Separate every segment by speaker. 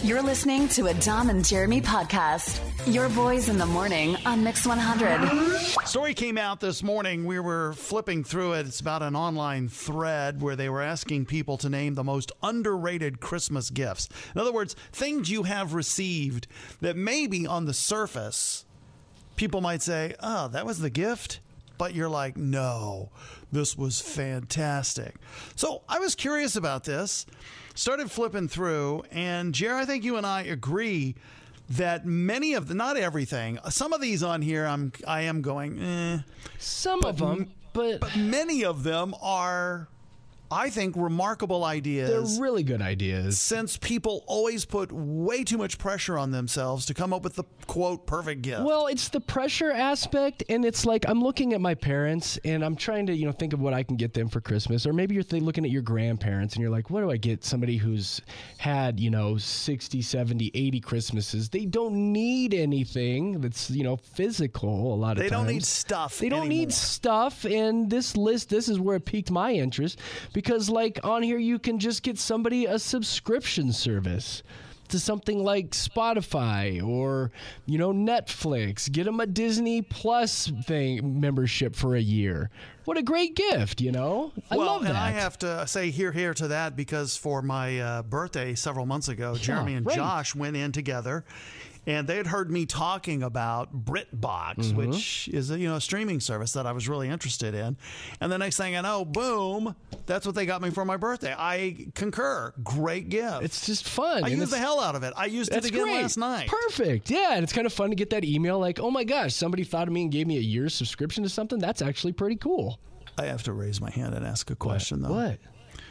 Speaker 1: You're listening to a Dom and Jeremy podcast. Your boys in the morning on Mix 100.
Speaker 2: Story came out this morning. We were flipping through it. It's about an online thread where they were asking people to name the most underrated Christmas gifts. In other words, things you have received that maybe on the surface, people might say, oh, that was the gift? But you're like, no, this was fantastic. So I was curious about this, started flipping through, and Jerry, I think you and I agree that many of the, not everything, some of these on here, I am going,
Speaker 3: Some of them, but
Speaker 2: many of them are, I think, remarkable ideas.
Speaker 3: They're really good ideas.
Speaker 2: Since people always put way too much pressure on themselves to come up with the, quote, perfect gift.
Speaker 3: Well, it's the pressure aspect, and it's like I'm looking at my parents, and I'm trying to, think of what I can get them for Christmas. Or maybe you're looking at your grandparents, and you're like, what do I get somebody who's had, 60, 70, 80 Christmases? They don't need anything that's, physical a lot of times.
Speaker 2: They don't need stuff
Speaker 3: They don't
Speaker 2: anymore.
Speaker 3: need stuff, and this is where it piqued my interest. Because, on here, you can just get somebody a subscription service to something like Spotify or, Netflix. Get them a Disney Plus membership for a year. What a great gift, I love that.
Speaker 2: And I have to say here to that because for my birthday several months ago, Jeremy and Josh went in together. And they had heard me talking about BritBox, which is a streaming service that I was really interested in. And the next thing I know, boom, that's what they got me for my birthday. I concur. Great gift.
Speaker 3: It's just fun.
Speaker 2: I used the hell out of it. I used it again last night.
Speaker 3: Perfect. Yeah, and it's kind of fun to get that email like, oh my gosh, somebody thought of me and gave me a year's subscription to something. That's actually pretty cool.
Speaker 2: I have to raise my hand and ask a question, though.
Speaker 3: What?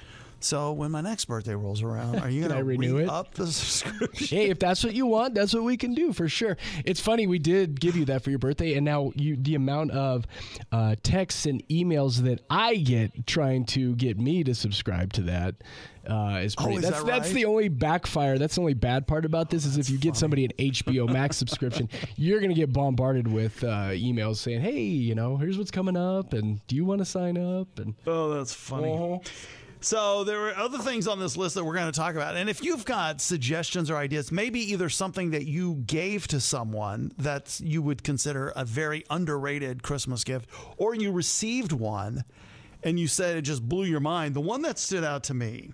Speaker 2: So when my next birthday rolls around, are you going to
Speaker 3: renew it?
Speaker 2: Up the subscription?
Speaker 3: Hey, if that's what you want, that's what we can do for sure. It's funny, we did give you that for your birthday, and now the amount of texts and emails that I get trying to get me to subscribe to that is pretty. That's the only backfire. That's the only bad part about this is if you get somebody an HBO Max subscription, you're going to get bombarded with emails saying, hey, here's what's coming up, and do you want to sign up? And
Speaker 2: oh, that's funny. So there were other things on this list that we're going to talk about. And if you've got suggestions or ideas, maybe either something that you gave to someone that you would consider a very underrated Christmas gift, or you received one and you said it just blew your mind. The one that stood out to me,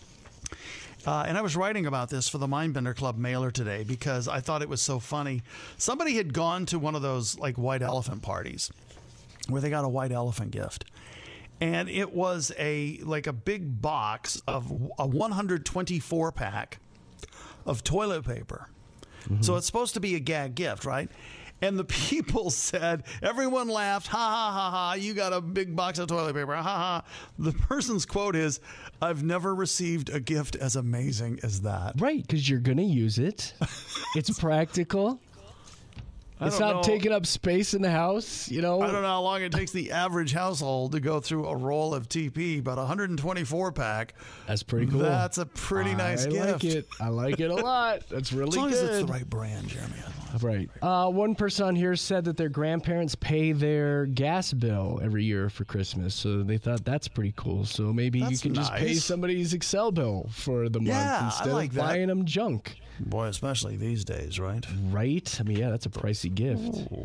Speaker 2: and I was writing about this for the Mindbender Club mailer today because I thought it was so funny. Somebody had gone to one of those like white elephant parties where they got a white elephant gift. And it was a big box of a 124 pack of toilet paper. Mm-hmm. So it's supposed to be a gag gift, right? And the people said, everyone laughed, ha, ha, ha, ha, you got a big box of toilet paper, ha, ha. The person's quote is, I've never received a gift as amazing as that.
Speaker 3: Right, because you're going to use it. It's practical. It's not taking up space in the house, I don't
Speaker 2: know how long it takes the average household to go through a roll of TP, but 124 pack.
Speaker 3: That's pretty cool.
Speaker 2: That's a pretty nice gift.
Speaker 3: I like it a lot. That's really good.
Speaker 2: As long as it's the right brand, Jeremy.
Speaker 3: Right. One person on here said that their grandparents pay their gas bill every year for Christmas, so they thought that's pretty cool. So maybe you can just pay somebody's Excel bill for the month instead of buying them junk.
Speaker 2: Boy, especially these days, right?
Speaker 3: Right. I mean, yeah, that's a pricey gift.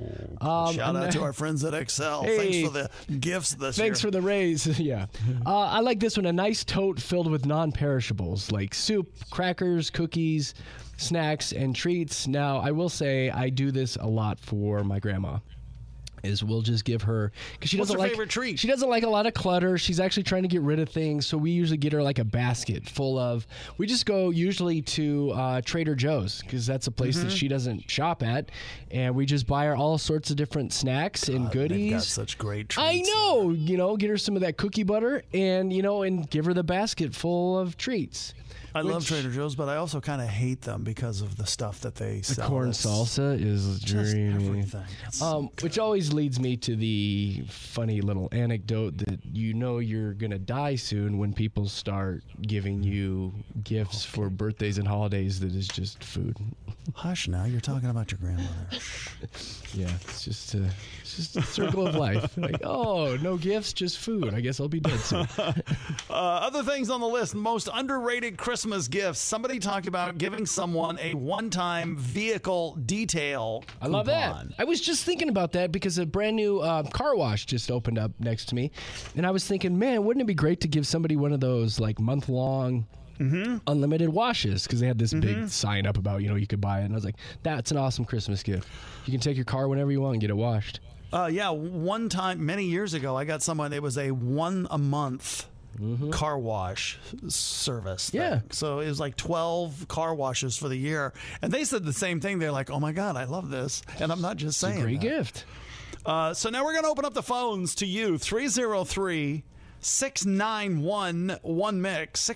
Speaker 2: Shout out to our friends at Excel.
Speaker 3: Hey,
Speaker 2: thanks for the gifts this year.
Speaker 3: Thanks for the raise. Yeah. I like this one. A nice tote filled with non-perishables like soup, crackers, cookies, snacks, and treats. Now, I will say I do this a lot for my grandma. Is we'll just give her because she doesn't like
Speaker 2: favorite treat?
Speaker 3: She doesn't like a lot of clutter. She's actually trying to get rid of things, so we usually get her like a basket full of. We just go usually to Trader Joe's because that's a place that she doesn't shop at, and we just buy her all sorts of different snacks and goodies.
Speaker 2: They've got such great treats.
Speaker 3: I know, get her some of that cookie butter, and and give her the basket full of treats.
Speaker 2: I love Trader Joe's, but I also kind of hate them because of the stuff that they sell.
Speaker 3: The corn salsa is dreamy. Which always leads me to the funny little anecdote that you're going to die soon when people start giving you gifts for birthdays and holidays that is just food.
Speaker 2: Hush now, you're talking about your grandmother.
Speaker 3: Yeah, it's just a circle of life. Like, oh, no gifts, just food. I guess I'll be dead soon.
Speaker 2: Other things on the list, most underrated Christmas gifts. Somebody talked about giving someone a one-time vehicle detail
Speaker 3: I love that.
Speaker 2: coupon.
Speaker 3: I was just thinking about that because a brand new car wash just opened up next to me. And I was thinking, man, wouldn't it be great to give somebody one of those like month-long unlimited washes? Because they had this big sign up about, you could buy it. And I was like, that's an awesome Christmas gift. You can take your car whenever you want and get it washed.
Speaker 2: Yeah, one time, many years ago, I got someone, it was a one-a-month car wash service thing.
Speaker 3: Yeah.
Speaker 2: So it was like 12 car washes for the year. And they said the same thing. They're like, oh my God, I love this. And I'm not just saying
Speaker 3: It's a great
Speaker 2: that.
Speaker 3: gift.
Speaker 2: So now we're going to open up the phones to you. 303-691-1MIX,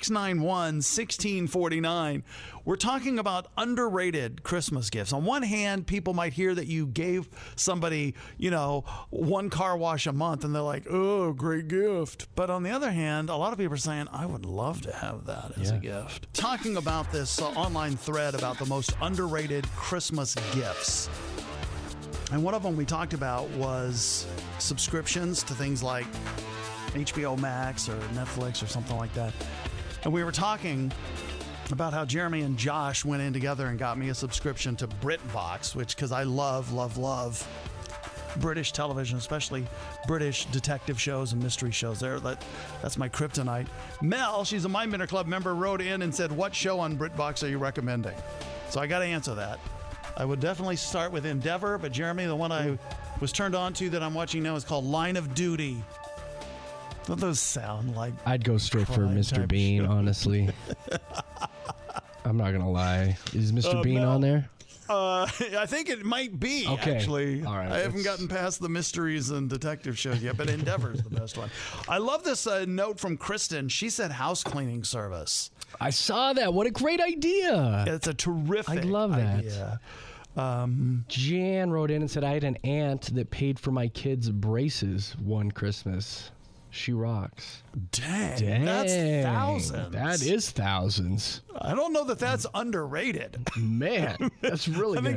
Speaker 2: 691-1649. We're talking about underrated Christmas gifts. On one hand, people might hear that you gave somebody, one car wash a month, and they're like, oh, great gift. But on the other hand, a lot of people are saying, I would love to have that as a gift. Talking about this online thread about the most underrated Christmas gifts. And one of them we talked about was subscriptions to things like HBO Max or Netflix or something like that. And we were talking about how Jeremy and Josh went in together and got me a subscription to BritBox, because I love British television, especially British detective shows and mystery shows. That's my kryptonite. Mel, she's a Mind Bender Club member, wrote in and said, what show on BritBox are you recommending? So I got to answer that. I would definitely start with Endeavor, but Jeremy, the one I was turned on to that I'm watching now is called Line of Duty. Don't those sound like...
Speaker 3: I'd go straight for Mr. Bean, honestly. I'm not going to lie. Is Mr. Bean on there?
Speaker 2: I think it might be, actually.
Speaker 3: All right,
Speaker 2: I haven't gotten past the mysteries and detective shows yet, but Endeavor's the best one. I love this note from Kristen. She said house cleaning service.
Speaker 3: I saw that. What a great idea.
Speaker 2: It's a terrific
Speaker 3: I love that.
Speaker 2: idea.
Speaker 3: Jan wrote in and said, I had an aunt that paid for my kids' braces one Christmas. She rocks.
Speaker 2: Dang. That's thousands.
Speaker 3: That is thousands.
Speaker 2: I don't know that that's underrated.
Speaker 3: Man, that's really
Speaker 2: I
Speaker 3: good.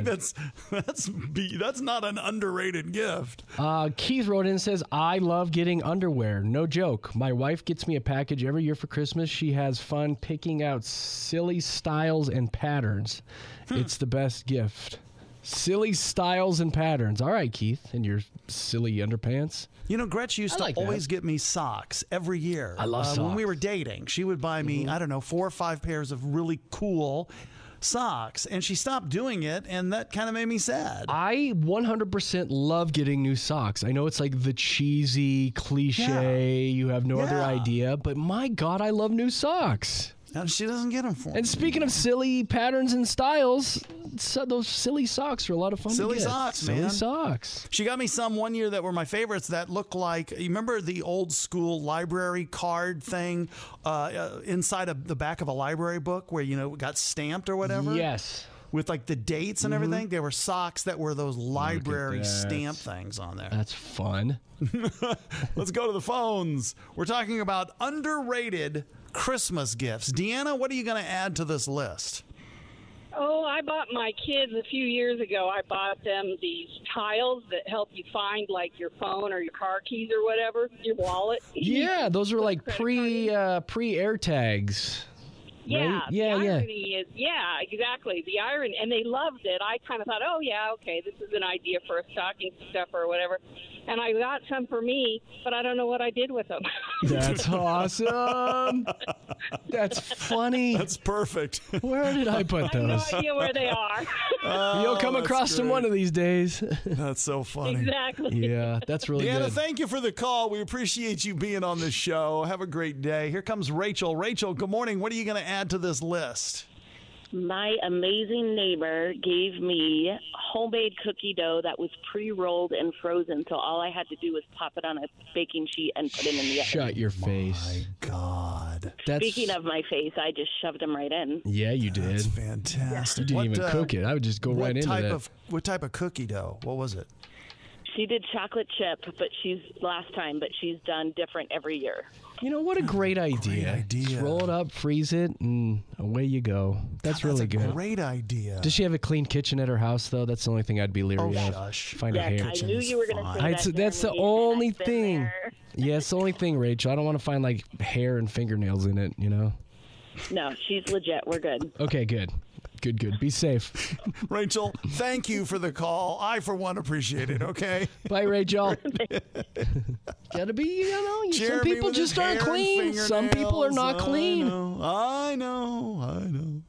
Speaker 2: think that's not an underrated gift.
Speaker 3: Keith wrote in and says, I love getting underwear. No joke. My wife gets me a package every year for Christmas. She has fun picking out silly styles and patterns. It's the best gift. Silly styles and patterns. All right, Keith, and your silly underpants.
Speaker 2: Gretch used to always get me socks every year.
Speaker 3: I love socks.
Speaker 2: When we were dating, she would buy me, 4 or 5 pairs of really cool socks, and she stopped doing it, and that kind of made me sad.
Speaker 3: I 100% love getting new socks. I know it's like the cheesy cliche, you have no other idea, but my God, I love new socks.
Speaker 2: And she doesn't get them for me.
Speaker 3: And speaking of silly patterns and styles, those silly socks are a lot of fun to get.
Speaker 2: Silly
Speaker 3: socks.
Speaker 2: She got me some one year that were my favorites that looked like, you remember the old school library card thing inside of the back of a library book where, it got stamped or whatever?
Speaker 3: Yes.
Speaker 2: With like the dates and everything. There were socks that were those library stamp things on there.
Speaker 3: That's fun.
Speaker 2: Let's go to the phones. We're talking about underrated Christmas gifts. Deanna, what are you going to add to this list?
Speaker 4: Oh, I bought my kids a few years ago. I bought them these tiles that help you find like your phone or your car keys or whatever, your wallet.
Speaker 3: Yeah, those are like pre-air tags.
Speaker 4: Yeah,
Speaker 3: right?
Speaker 4: the irony is, exactly. The irony, and they loved it. I kind of thought, oh, yeah, okay, this is an idea for a stocking stuffer or whatever. And I got some for me, but I don't know what I did with them.
Speaker 3: That's awesome. That's funny.
Speaker 2: That's perfect.
Speaker 3: Where did I put those?
Speaker 4: I have no idea where they are.
Speaker 3: You'll come across them one of these days.
Speaker 2: That's so funny.
Speaker 4: Exactly.
Speaker 3: Yeah, that's really
Speaker 2: Deanna,
Speaker 3: good.
Speaker 2: thank you for the call. We appreciate you being on the show. Have a great day. Here comes Rachel. Rachel, good morning. What are you going to add to this list?
Speaker 5: My amazing neighbor gave me homemade cookie dough that was pre-rolled and frozen, so all I had to do was pop it on a baking sheet and put it in the oven.
Speaker 3: Shut your face.
Speaker 2: My God.
Speaker 5: Speaking of my face, I just shoved them right in.
Speaker 3: Yeah, you did.
Speaker 2: That's fantastic.
Speaker 3: You didn't even cook it. I would just go right into that.
Speaker 2: What type of cookie dough? What was it?
Speaker 5: She did chocolate chip, but she's done different every year.
Speaker 3: You know, what a great idea.
Speaker 2: idea.
Speaker 3: Just roll it up, freeze it, and away you go. That's really
Speaker 2: That's a
Speaker 3: good.
Speaker 2: great idea.
Speaker 3: Does she have a clean kitchen at her house, though? That's the only thing I'd be leery of.
Speaker 2: Shush.
Speaker 3: Find a
Speaker 5: Yes,
Speaker 3: hair.
Speaker 5: I knew you were going to say that.
Speaker 3: That's the
Speaker 5: Jeremy,
Speaker 3: only
Speaker 5: and I've been
Speaker 3: thing.
Speaker 5: there.
Speaker 3: Yeah, it's the only thing, Rachel. I don't want to find like hair and fingernails in it, you know?
Speaker 5: No, she's legit. We're good.
Speaker 3: Okay, good. Good. Be safe.
Speaker 2: Rachel, thank you for the call. I, for one, appreciate it, okay?
Speaker 3: Bye, Rachel. Gotta be, you know, some
Speaker 2: Jeremy
Speaker 3: people
Speaker 2: with his
Speaker 3: just aren't
Speaker 2: hair and
Speaker 3: clean. Some people are not
Speaker 2: fingernails.
Speaker 3: clean.
Speaker 2: I know.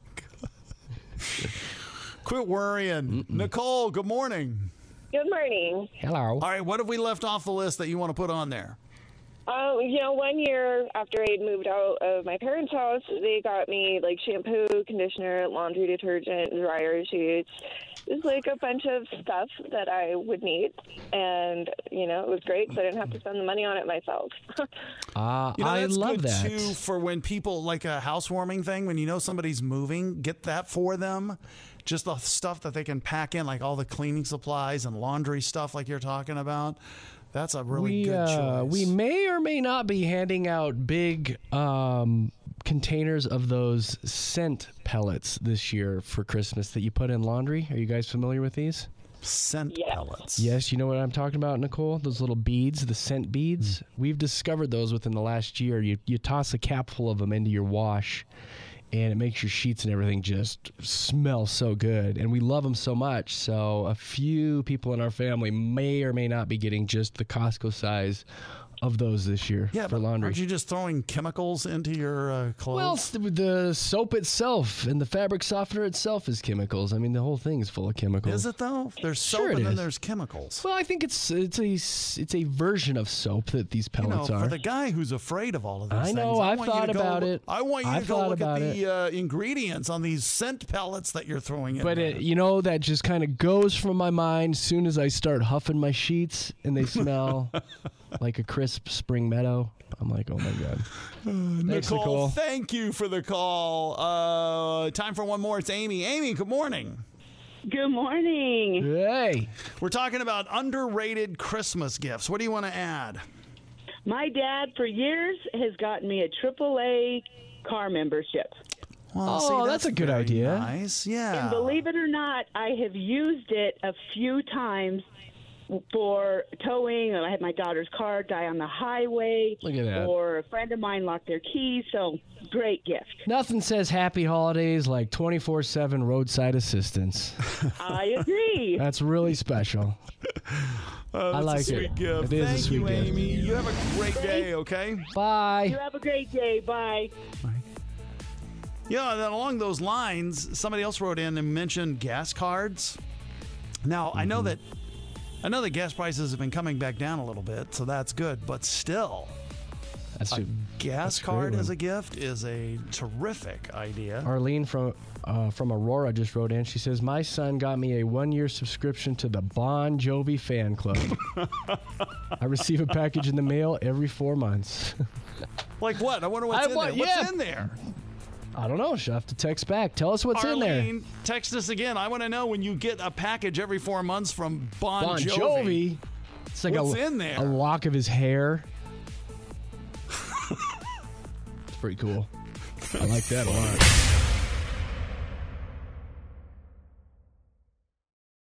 Speaker 2: Quit worrying. Nicole, good morning.
Speaker 6: Good morning.
Speaker 3: Hello.
Speaker 2: All right, what have we left off the list that you want to put on there?
Speaker 6: 1 year after I had moved out of my parents' house, they got me like shampoo, conditioner, laundry detergent, dryer sheets. Just like a bunch of stuff that I would need. And, you know, it was great because I didn't have to spend the money on it myself.
Speaker 3: I
Speaker 2: that's
Speaker 3: love
Speaker 2: good
Speaker 3: that.
Speaker 2: too for when people, like a housewarming thing, when you know somebody's moving, get that for them. Just the stuff that they can pack in, like all the cleaning supplies and laundry stuff like you're talking about. That's a really good choice.
Speaker 3: We may or may not be handing out big containers of those scent pellets this year for Christmas that you put in laundry. Are you guys familiar with these?
Speaker 2: Scent pellets.
Speaker 3: Yes, you know what I'm talking about, Nicole? Those little beads, the scent beads. We've discovered those within the last year. You toss a cap full of them into your wash, and it makes your sheets and everything just smell so good. And we love them so much. So a few people in our family may or may not be getting just the Costco size of those this year
Speaker 2: Yeah,
Speaker 3: for
Speaker 2: but
Speaker 3: laundry.
Speaker 2: aren't you just throwing chemicals into your clothes?
Speaker 3: Well, the soap itself and the fabric softener itself is chemicals. I mean, the whole thing is full of chemicals.
Speaker 2: Is it though? There's soap
Speaker 3: Sure it
Speaker 2: and then
Speaker 3: is.
Speaker 2: there's chemicals.
Speaker 3: Well, I think it's a version of soap that these pellets are.
Speaker 2: For the guy who's afraid of all of these
Speaker 3: I
Speaker 2: things,
Speaker 3: know, I've
Speaker 2: want you
Speaker 3: thought
Speaker 2: to go-
Speaker 3: about it.
Speaker 2: I want you
Speaker 3: I've
Speaker 2: to go
Speaker 3: thought
Speaker 2: look at
Speaker 3: about
Speaker 2: the ingredients on these scent pellets that you're throwing in.
Speaker 3: But
Speaker 2: there.
Speaker 3: that just kind of goes from my mind as soon as I start huffing my sheets and they smell like a crisp spring meadow. I'm like, oh my God. Thanks, Nicole.
Speaker 2: Thank you for the call. Time for one more. It's Amy. Amy, good morning.
Speaker 5: Good morning.
Speaker 3: Hey.
Speaker 2: We're talking about underrated Christmas gifts. What do you want to add?
Speaker 5: My dad, for years, has gotten me a AAA car membership.
Speaker 2: Well,
Speaker 3: that's a good
Speaker 2: very
Speaker 3: idea.
Speaker 2: Nice, yeah.
Speaker 5: And believe it or not, I have used it a few times for towing. I had my daughter's car die on the highway.
Speaker 3: Look at that.
Speaker 5: Or a friend of mine locked their keys. So, great gift.
Speaker 3: Nothing says happy holidays like 24/7 roadside assistance.
Speaker 5: I agree.
Speaker 3: That's really special. I
Speaker 2: That's
Speaker 3: like
Speaker 2: a sweet
Speaker 3: it.
Speaker 2: gift.
Speaker 3: It is a
Speaker 2: Thank
Speaker 3: sweet
Speaker 2: you,
Speaker 3: gift.
Speaker 2: Amy. You have a great day, okay?
Speaker 5: You
Speaker 3: Bye.
Speaker 5: have a great day. Bye.
Speaker 2: Yeah, then along those lines, somebody else wrote in and mentioned gas cards. Now, I know that gas prices have been coming back down a little bit, so that's good. But still,
Speaker 3: That's
Speaker 2: a gas
Speaker 3: great
Speaker 2: card
Speaker 3: one.
Speaker 2: as a gift is a terrific idea.
Speaker 3: Arlene from Aurora just wrote in. She says, my son got me a 1-year subscription to the Bon Jovi fan club. I receive a package in the mail every 4 months.
Speaker 2: Like what? I wonder what's in there. What's in there?
Speaker 3: I don't know. She'll have to text back. Tell us what's in there.
Speaker 2: Arlene, text us again. I want to know when you get a package every 4 months from Bon Jovi.
Speaker 3: Jovi. It's like
Speaker 2: What's in there?
Speaker 3: a lock of his hair. It's pretty cool. I like that a lot.